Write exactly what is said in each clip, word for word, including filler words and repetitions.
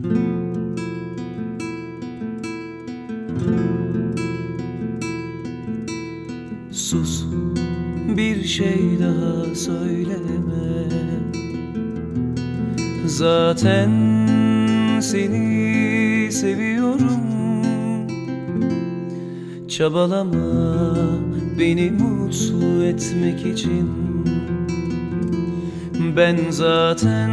Sus, bir şey daha söyleme. Zaten seni seviyorum. Çabalama beni mutlu etmek için. Ben zaten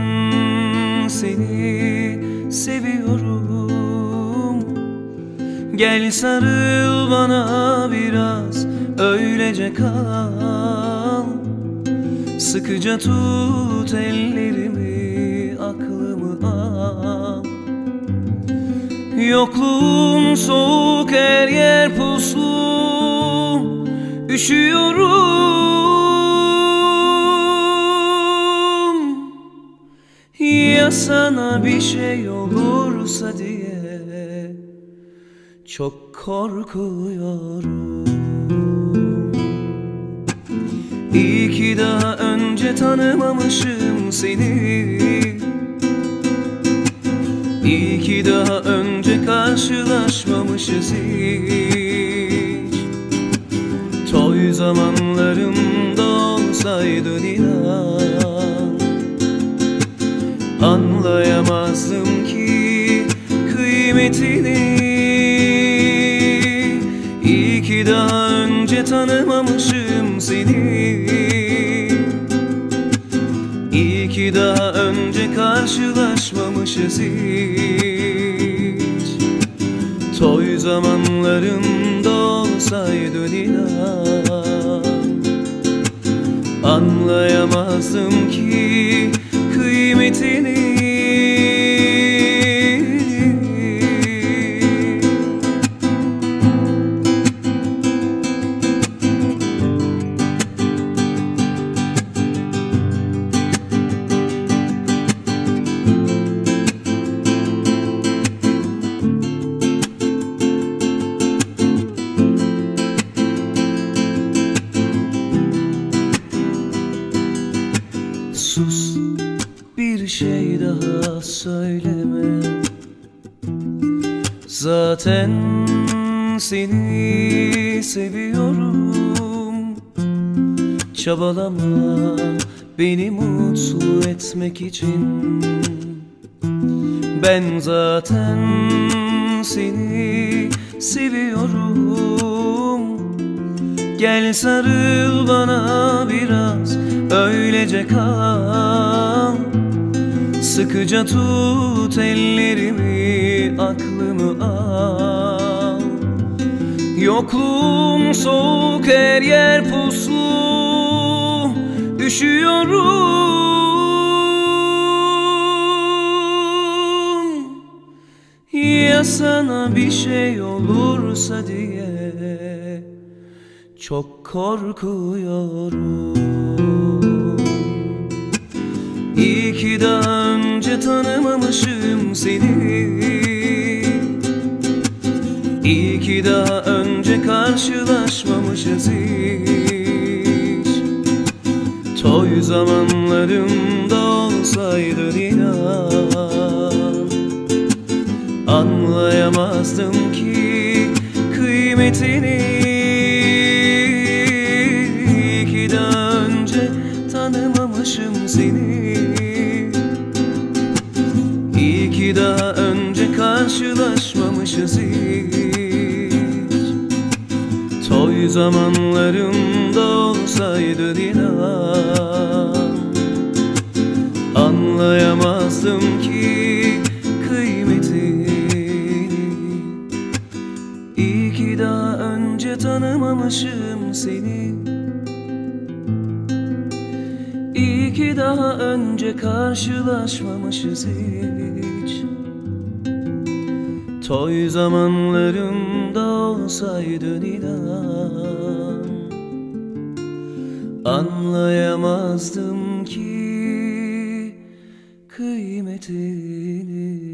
seni seviyorum. Gel sarıl bana biraz, öylece kal. Sıkıca tut ellerimi, aklımı al. Yokluğun soğuk, her yer puslu. Üşüyorum. Ya sana bir şey olursa diye çok korkuyorum. İyi ki daha önce tanımamışım seni. İyi ki daha önce karşılaşmamışız hiç. Toy zamanlarımda olsaydın inan, anlayamazdım ki kıymetini. İyi ki daha önce tanımamışım seni. İyi ki daha önce karşılaşmamışız hiç. Toy zamanlarımda olsaydın inan, anlayamazdım ki kıymetini. Sus, bir şey daha söyleme. Zaten seni seviyorum. Çabalama beni mutlu etmek için. Ben zaten seni seviyorum. Gel sarıl bana biraz, öylece kal. Sıkıca tut ellerimi, aklımı al. Yokluğun soğuk, her yer puslu. Üşüyorum. Ya sana bir şey olursa diye çok korkuyorum. İyi ki daha önce tanımamışım seni. İyi ki daha önce karşılaşmamışız hiç. Toy zamanlarımda olsaydın inan, anlayamazdım ki kıymetini. İyi ki daha önce tanımamışım seni. İyi ki daha önce karşılaşmamışız hiç. Toy zamanlarımda olsaydın inan, anlayamazdım ki kıymetini. İyi ki daha önce tanımamışım seni. İyi ki daha önce karşılaşmamışız hiç. Toy zamanlarımda olsaydın inan, anlayamazdım ki kıymetini.